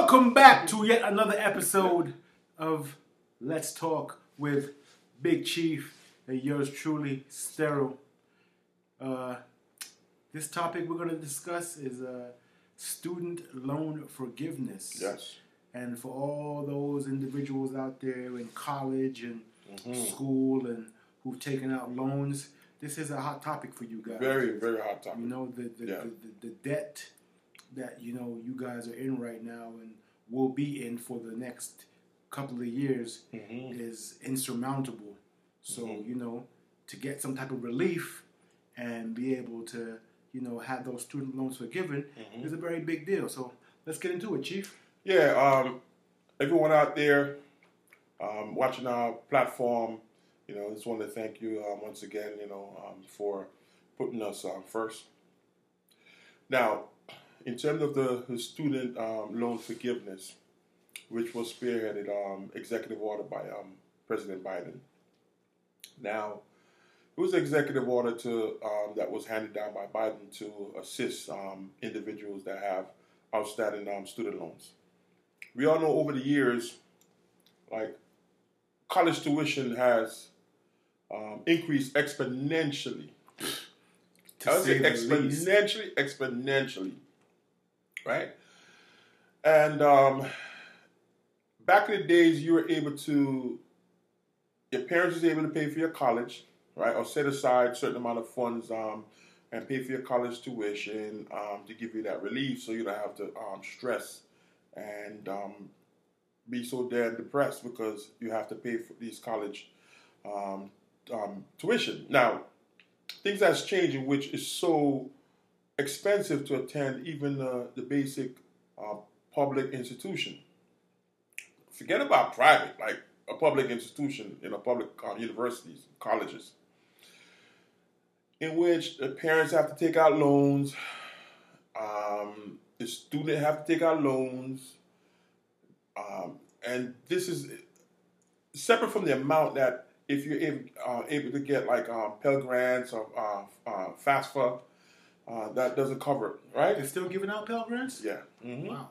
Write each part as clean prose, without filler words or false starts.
Welcome back to yet another episode of Let's Talk with Big Chief and yours truly, Sterile. This topic we're going to discuss is student loan forgiveness. Yes. And for all those individuals out there in college and school and who've taken out loans, this is a hot topic for you guys. Very, very hot topic. You know, the debt that, you know, you guys are in right now and will be in for the next couple of years is insurmountable. So, you know, to get some type of relief and be able to, you know, have those student loans forgiven is a very big deal. So let's get into it, Chief. Yeah, everyone out there watching our platform, you know, just want to thank you once again, you know, for putting us first. Now, in terms of the student loan forgiveness, which was spearheaded executive order by President Biden. Now, it was an executive order that was handed down by Biden to assist individuals that have outstanding student loans. We all know over the years, like, college tuition has increased exponentially. I would say exponentially, right? And back in the days, you were able to, your parents was able to pay for your college, right? Or set aside a certain amount of funds and pay for your college tuition to give you that relief so you don't have to stress and be so damn depressed because you have to pay for these college tuition. Now, things that's changing, which is so expensive to attend even the basic public institution. Forget about private, like a public institution in a public universities, colleges, in which the parents have to take out loans, the student have to take out loans, and this is separate from the amount that if you're able to get like Pell Grants or FAFSA, that doesn't cover it, right? They're still giving out Pell Grants? Yeah. Wow.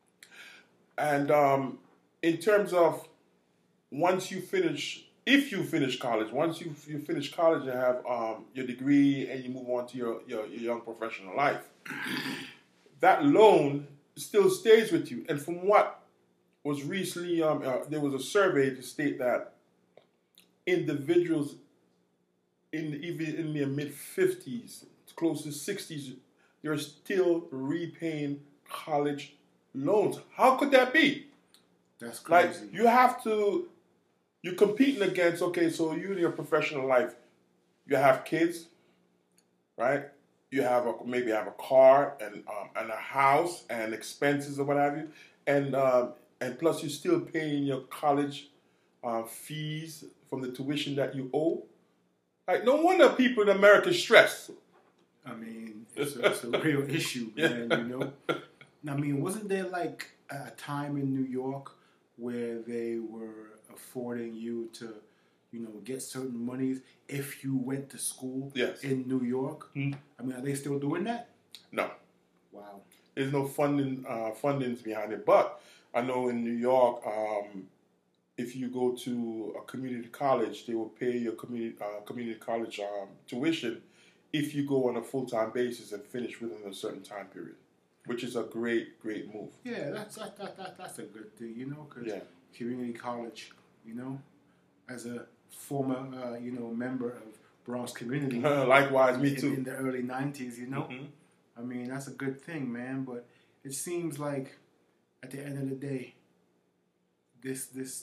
And in terms of once you finish, if you finish college, once you finish college and have your degree and you move on to your young professional life, that loan still stays with you. And from what was recently, there was a survey to state that individuals even in their mid-50s, close to 60s, they're still repaying college loans. How could that be? That's crazy. Like, you're competing against, okay, so you in your professional life, you have kids, right? You have maybe have a car and a house and expenses or what have you, and plus you're still paying your college fees from the tuition that you owe. Like, no wonder people in America stress. I mean, it's a real issue, man, you know? I mean, wasn't there like a time in New York where they were affording you to, you know, get certain monies if you went to school in New York? I mean, are they still doing that? No. Wow. There's no fundings behind it. But I know in New York, if you go to a community college, they will pay your community college tuition if you go on a full-time basis and finish within a certain time period, which is a great move. Yeah, that's a good thing, you know, because community college, you know, as a former, you know, member of Bronx community. Likewise, me too. In the early 90s, you know. I mean, that's a good thing, man, but it seems like at the end of the day, this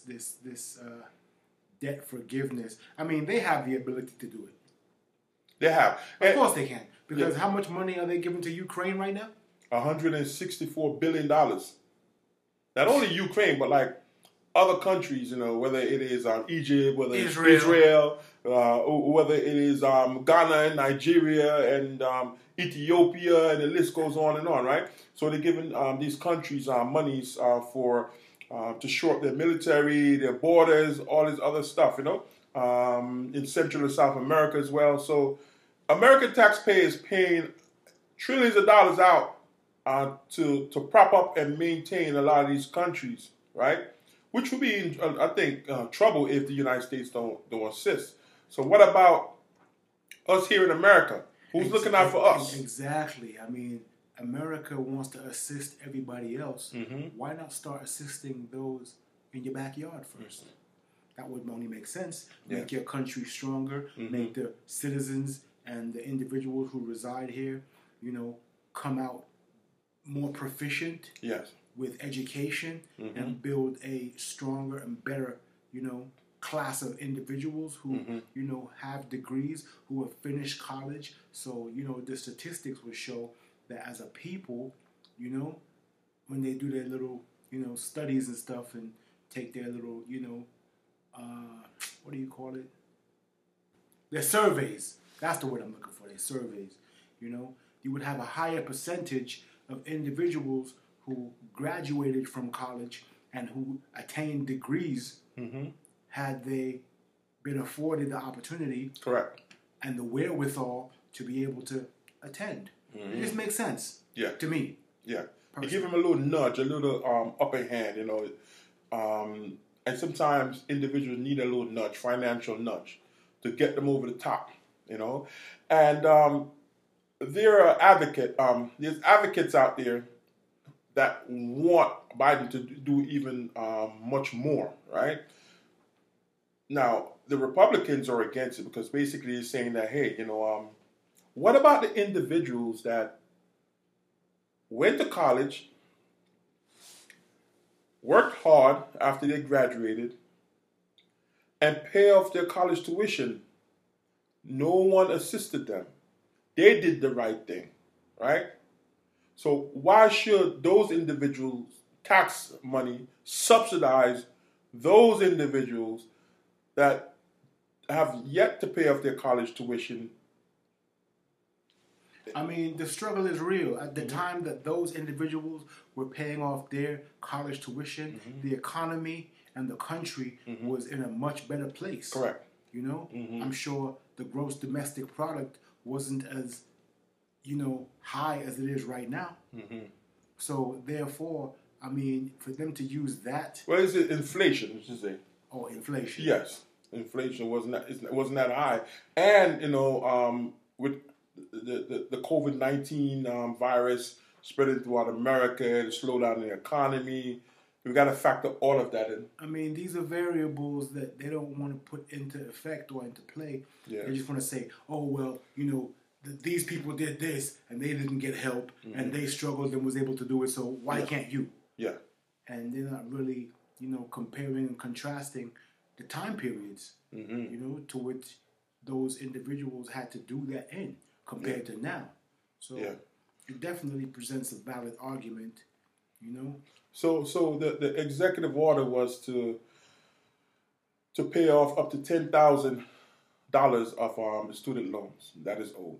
debt forgiveness, I mean, they have the ability to do it. They have. Of course they can. Because how much money are they giving to Ukraine right now? $164 billion. Not only Ukraine, but like other countries, you know, whether it is Egypt, whether it's Israel, whether it is Ghana and Nigeria and Ethiopia, and the list goes on and on, right? So they're giving these countries monies for to shore up their military, their borders, all this other stuff, you know, in Central and South America as well. So American taxpayers paying trillions of dollars out to prop up and maintain a lot of these countries, right? Which would be, in, I think, trouble if the United States don't assist. So what about us here in America? Who's looking out for us? Exactly. I mean, America wants to assist everybody else. Mm-hmm. Why not start assisting those in your backyard first? Mm-hmm. That would only make sense. Make your country stronger. Mm-hmm. Make the citizens and the individuals who reside here, come out more proficient. Yes. With education, mm-hmm. and build a stronger and better, class of individuals who, mm-hmm. Have degrees, who have finished college. So, the statistics would show that as a people, when they do their little, studies and stuff and take their little, what do you call it? Their surveys. That's the word I'm looking for, their surveys. You would have a higher percentage of individuals who graduated from college and who attained degrees, mm-hmm. had they been afforded the opportunity, correct, and the wherewithal to be able to attend. Mm-hmm. It just makes sense, to me. Yeah, you give them a little nudge, a little upper hand, and sometimes individuals need a little nudge, financial nudge, to get them over the top, and there are there's advocates out there that want Biden to do even much more, right? Now, the Republicans are against it because basically it's saying that, hey, what about the individuals that went to college, worked hard after they graduated, and pay off their college tuition? No one assisted them. They did the right thing, right? So why should those individuals' tax money subsidize those individuals that have yet to pay off their college tuition? I mean, the struggle is real. At the mm-hmm. time that those individuals were paying off their college tuition, mm-hmm. the economy and the country mm-hmm. was in a much better place. Correct. Mm-hmm. I'm sure the gross domestic product wasn't as high as it is right now. Mm-hmm. So therefore, I mean, for them to use that. Well, is it inflation? You should say. Oh, inflation. Yes, inflation wasn't that high, and with the COVID-19 virus spreading throughout America, the slowdown in the economy, we got to factor all of that in. I mean, these are variables that they don't want to put into effect or into play. Yeah. They just want to say, oh well, these people did this and they didn't get help, mm-hmm. and they struggled and was able to do it, so why can't you? Yeah. And they're not really, comparing and contrasting the time periods, mm-hmm. To which those individuals had to do that in compared to now. So it definitely presents a valid argument, So the executive order was to pay off up to $10,000 of student loans that is owed.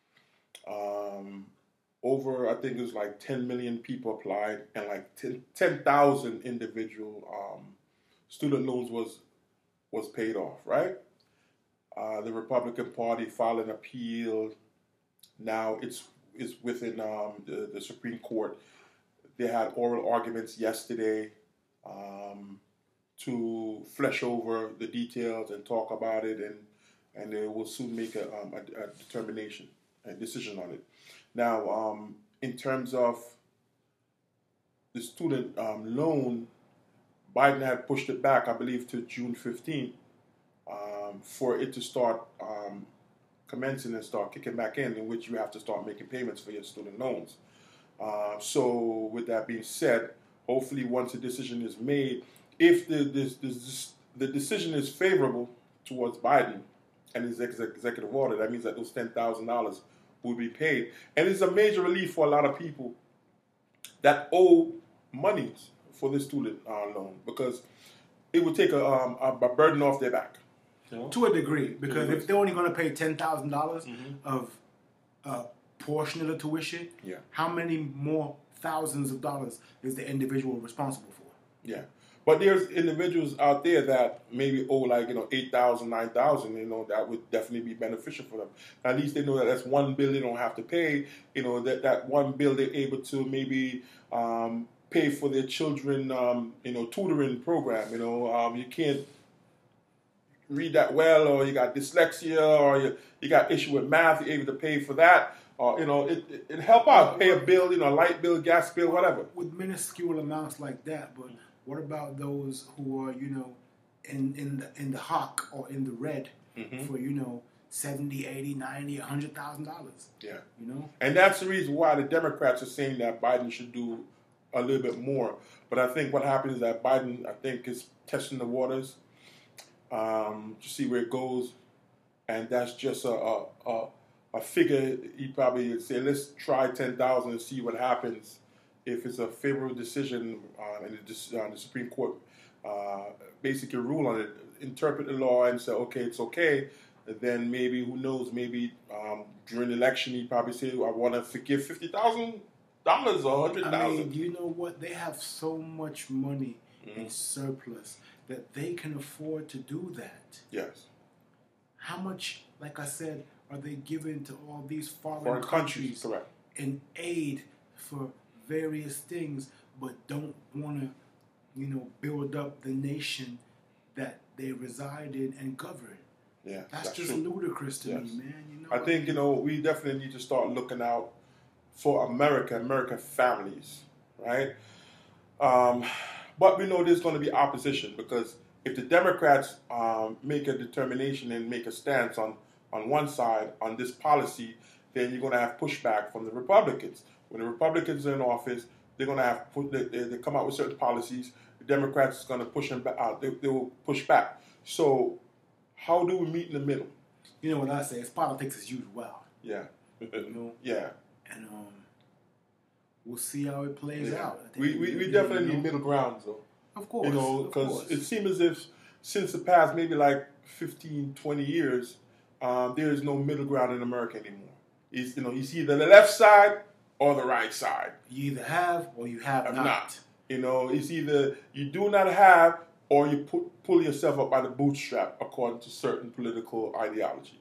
Over, I think it was like 10 million people applied, and like 10,000 individual student loans was paid off, right? The Republican Party filed an appeal. Now it's within the Supreme Court. They had oral arguments yesterday to flesh over the details and talk about it, and they will soon make a decision on it. Now, in terms of the student loan, Biden had pushed it back, I believe, to June 15th for it to start commencing and start kicking back in which you have to start making payments for your student loans. So with that being said, hopefully once a decision is made, if the decision is favorable towards Biden and his executive order, that means that those $10,000 will be paid. And it's a major relief for a lot of people that owe money for the student loan, because it would take a burden off their back. To a degree, because if they're only going to pay $10,000 mm-hmm. of a portion of the tuition, how many more thousands of dollars is the individual responsible for? Yeah. But there's individuals out there that maybe owe like, $8,000, $9,000, that would definitely be beneficial for them. At least they know that that's one bill they don't have to pay, that one bill they're able to maybe pay for their children, tutoring program. You can't read that well, or you got dyslexia, or you got issue with math, you're able to pay for that. It help out, pay a bill, light bill, gas bill, whatever. With minuscule amounts like that, but what about those who are, in the hawk or in the red for, $70, $80, $90, $100,000? Yeah. And that's the reason why the Democrats are saying that Biden should do a little bit more. But I think what happens is that Biden, I think, is testing the waters to see where it goes. And that's just a figure. He probably say, let's try 10,000 and see what happens. If it's a favorable decision and the Supreme Court basically rule on it, interpret the law and say, okay, it's okay, then maybe, who knows, maybe during the election he probably say, I want to forgive $50,000 or $100,000. I mean, you know what? They have so much money in surplus that they can afford to do that. Yes. How much, like I said, are they giving to all these foreign countries correct, in aid for various things, but don't want to, build up the nation that they reside in and govern? Yeah, that's just true. Ludicrous to me, man. I think we definitely need to start looking out for American families, right? But we know there's going to be opposition, because if the Democrats make a determination and make a stance on one side on this policy, then you're going to have pushback from the Republicans. When the Republicans are in office, they're going to have they come out with certain policies. The Democrats are going to push them back out. They will push back. So how do we meet in the middle? You know what I say? It's politics as usual. Yeah. Yeah. And we'll see how it plays out. We definitely need middle ground, though. Of course. Because it seems as if since the past maybe like 15, 20 years, there is no middle ground in America anymore. It's either the left side or the right side. You either have or you have not. It's either you do not have or you pull yourself up by the bootstrap according to certain political ideology.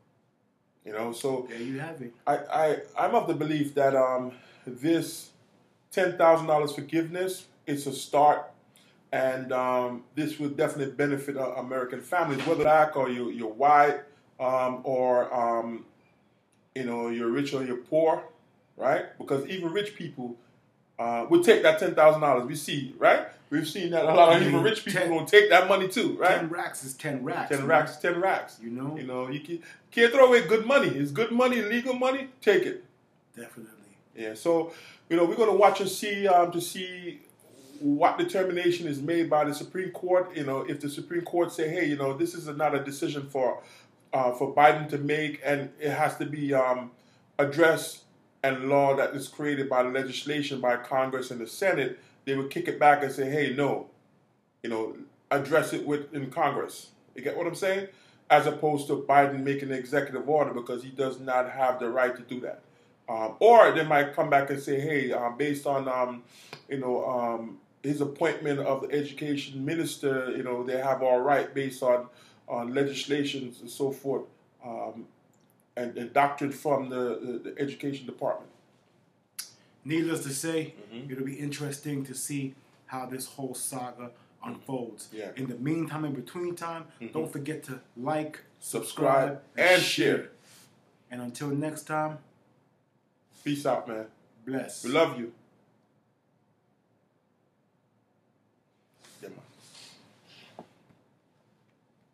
So there you have it. I'm of the belief that this $10,000 forgiveness is a start, and this will definitely benefit American families, whether black or you're white, or you're rich or you're poor, right? Because even rich people would take that $10,000. We see, right? We've seen that a lot of even rich people will take that money too, right? 10 racks is 10 racks. 10 racks is 10 racks. You can't throw away good money. It's good money, legal money. Take it. Definitely. Yeah. So we're going to watch and see to see what determination is made by the Supreme Court. If the Supreme Court say, hey, this is not a decision for Biden to make, and it has to be addressed and law that is created by legislation by Congress and the Senate, they would kick it back and say, hey, no, address it in Congress. You get what I'm saying? As opposed to Biden making an executive order, because he does not have the right to do that. Or they might come back and say, hey, based on, his appointment of the education minister, they have all right based on legislations and so forth, and doctrine from the education department. Needless to say, it'll be interesting to see how this whole saga unfolds. Yeah. In the meantime, in between time, don't forget to like, subscribe, and share. And until next time, peace out, man. Bless. We love you.